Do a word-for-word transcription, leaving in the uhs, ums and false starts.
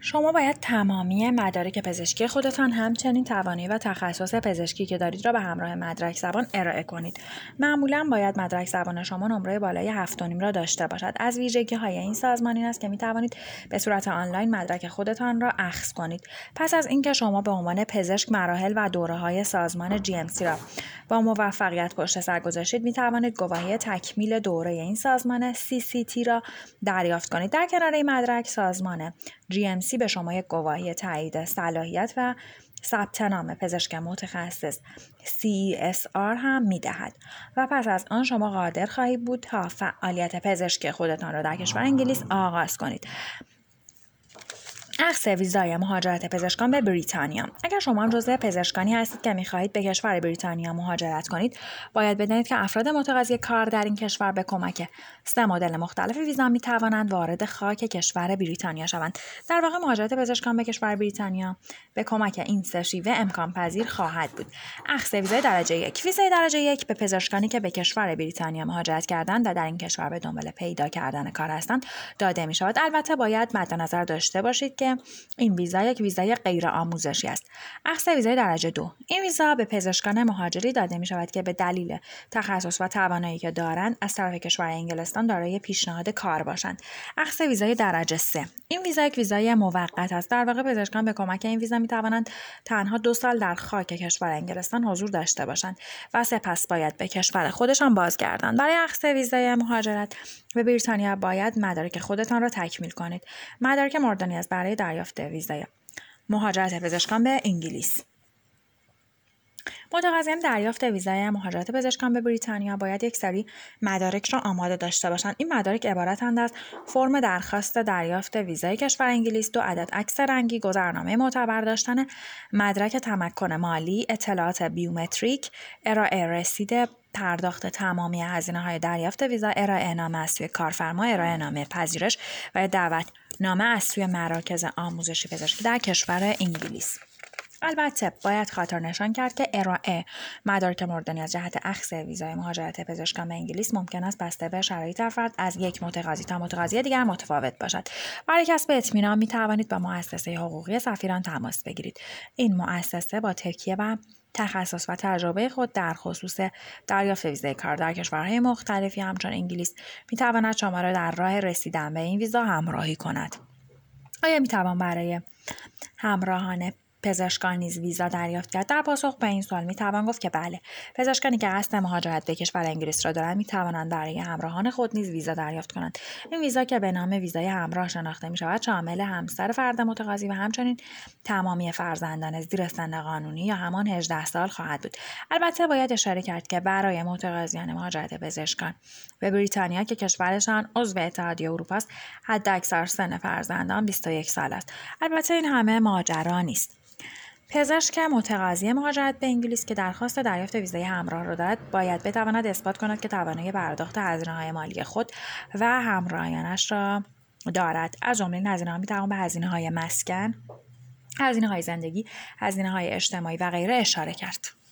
شما باید تمامی مدارک پزشکی خودتان همچنین توانایی و تخصص پزشکی که دارید را به همراه مدرک زبان ارائه کنید. معمولاً باید مدرک زبان شما نمره بالای هفت و نیم را داشته باشد. از ویژگی‌های این سازمان این است که می توانید به صورت آنلاین مدرک خودتان را اخذ کنید. پس از اینکه شما به عنوان پزشک مراحل و دوره‌های سازمان جی ام سی را با موفقیت پشت سر گذاشتید، می توانید گواهی تکمیل دوره این سازمان سی سی تی را دریافت کنید. در کنار این مدرک، سازمان جی ام سی به شما یک گواهی تایید صلاحیت و ثبت نام پزشک متخصص سی ای اس آر هم می‌دهد و پس از آن شما قادر خواهید بود تا فعالیت پزشکی خودتان را در کشور انگلیس آغاز کنید. اخذ ویزای مهاجرت پزشکان به بریتانیا. اگر شما جزو پزشکانی هستید که می‌خواهید به کشور بریتانیا مهاجرت کنید، باید بدانید که افراد متقاضی کار در این کشور به کمک سه مدل مختلف ویزا می‌توانند وارد خاک کشور بریتانیا شوند. در واقع مهاجرت پزشکان به کشور بریتانیا به کمک این سه شیوه امکان پذیر خواهد بود. اخذ ویزای درجه یک. ویزای درجه یک به پزشکانی که به کشور بریتانیا مهاجرت کردند و در این کشور به دنبال پیدا کردن کار هستند داده می‌شود. البته باید مد نظر داشته باشید که این ویزا یک ویزای غیر آموزشی است. اخذ ویزای درجه دو. این ویزا به پزشکان مهاجری داده می شود که به دلیل تخصص و توانایی که دارند از طرف کشور انگلستان دارای پیشنهاد کار باشند. اخذ ویزای درجه سه. این ویزا یک ویزای موقت است. در واقع پزشکان به کمک این ویزا می توانند تنها دو سال در خاک کشور انگلستان حضور داشته باشند و سپس باید به کشور خودشان بازگردند. برای اخذ ویزای مهاجرت به بریتانیا باید مدارک خودتان را تکمیل کنید. مدارک مورد نیاز برای دریافت ویزای مهاجرت پزشکان به انگلیس. متقاضیان دریافت ویزای مهاجرت پزشکان به بریتانیا باید یک سری مدارک را آماده داشته باشند. این مدارک عبارتند از فرم درخواست دریافت ویزای کشور انگلیس، دو عدد عکس رنگی، گذرنامه معتبر داشتن، مدرک تمکن مالی، اطلاعات بیومتریک، ارائه رسید پرداخت تمامی هزینه‌های دریافت ویزا، ارائه نامه از سوی کارفرما، ارائه نامه پذیرش و دعوت نامه از سوی مراکز آموزشی پزشکی در کشور انگلیس. البته باید خاطر نشان کرد که ارائه مدارک مورد نیاز جهت اخذ ویزای مهاجرت پزشکان به انگلیس ممکن است بسته به شرایط فرد از یک متقاضی تا متقاضی دیگر متفاوت باشد. برای کسب اطمینان می توانید با مؤسسه حقوقی سفیران تماس بگیرید. این مؤسسه با تکیه بر تخصص و تجربه خود در خصوص دریافت ویزای کار در کشورهای مختلفی همچون انگلیس می تواند شما را در راه رسیدن به این ویزا همراهی کند. آیا می توان برای همراهان پزشکان نیز ویزا دریافت کرد؟ در پاسخ به این سوال می توان گفت که بله. پزشکانی که قصد مهاجرت به کشور انگلیس را دارند می توانند برای همراهان خود نیز ویزا دریافت کنند. این ویزا که به نام ویزای همراه شناخته می شود شامل همسر فرد متقاضی و همچنین تمامی فرزندان زیر سن قانونی یا همان هجده سال خواهد بود. البته باید اشاره کرد که برای متقاضیان مهاجرت پزشکان به بریتانیا که کشورشان عضو اتحادیه اروپا است، حداکثر سن فرزندان بیست و یک سال است. البته این همه ماجرا نیست. پزشک متقاضی مهاجرت به انگلیس که درخواست دریافت ویزای همراه را دارد باید بتواند اثبات کند که توانایی پرداخت هزینه‌های مالی خود و همراهانش را دارد. از جمله این هزینه‌ها می‌توان به هزینه‌های مسکن، هزینه‌های زندگی، هزینه‌های اجتماعی و غیره اشاره کرد.